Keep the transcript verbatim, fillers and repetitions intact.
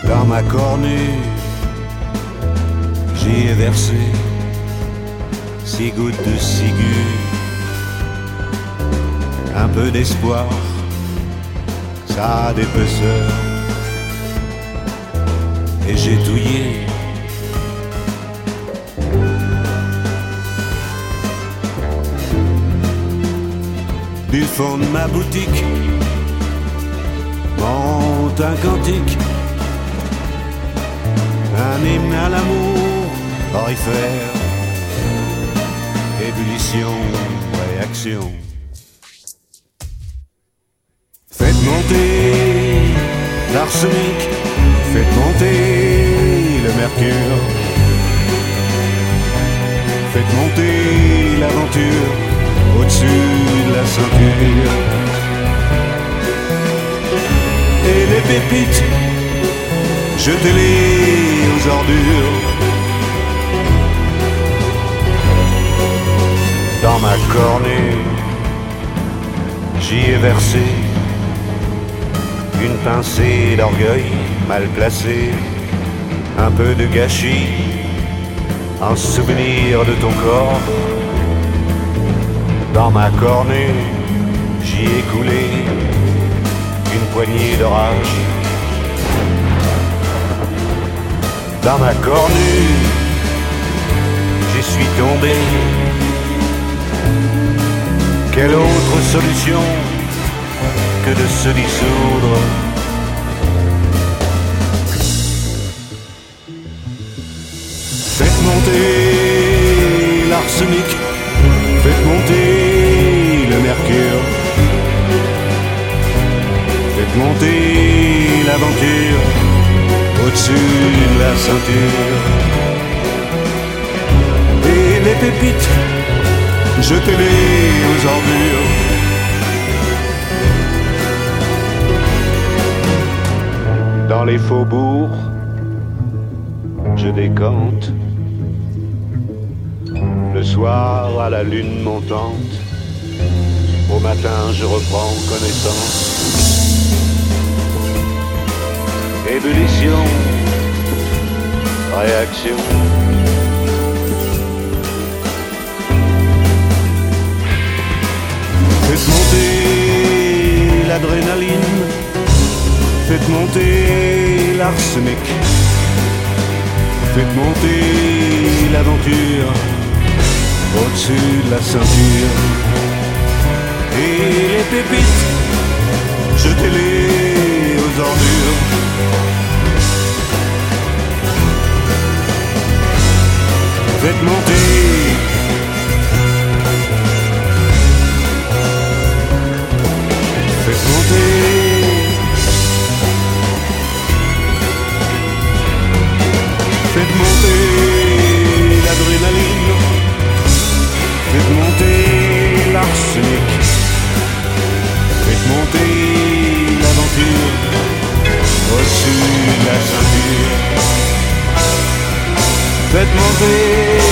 Dans ma cornue, j'y ai versé six gouttes de ciguë, un peu d'espoir, ça a d'épaisseur, et j'ai touillé. Du fond de ma boutique monte un cantique, un hymne à l'amour, orifère, ébullition, réaction. Faites monter l'arsenic, faites monter le mercure, faites monter l'aventure au-dessus de la ceinture. Et les pépites, jetez-les aux ordures. Dans ma cornée, j'y ai versé une pincée d'orgueil mal placée, un peu de gâchis, un souvenir de ton corps. Dans ma cornée, j'y ai coulé une poignée de rage. Dans ma cornue, j'y suis tombé. Quelle autre solution que de se dissoudre? Faites monter l'arsenic, faites monter le mercure, faites monter l'aventure au-dessus de la ceinture. Et les pépites, jetez-les aux ordures. Dans les faubourgs, je décante. Le soir à la lune montante, au matin je reprends connaissance. Ébullition, réaction. Faites monter l'adrénaline, faites monter l'arsenic, faites monter l'aventure au-dessus de la ceinture. Et les pépites, jetez-les aux ordures. Faites monter Faites monter Faites monter l'adrénaline, faites monter l'arsenic, faites monter l'aventure au-dessus de la ceinture. Faites monter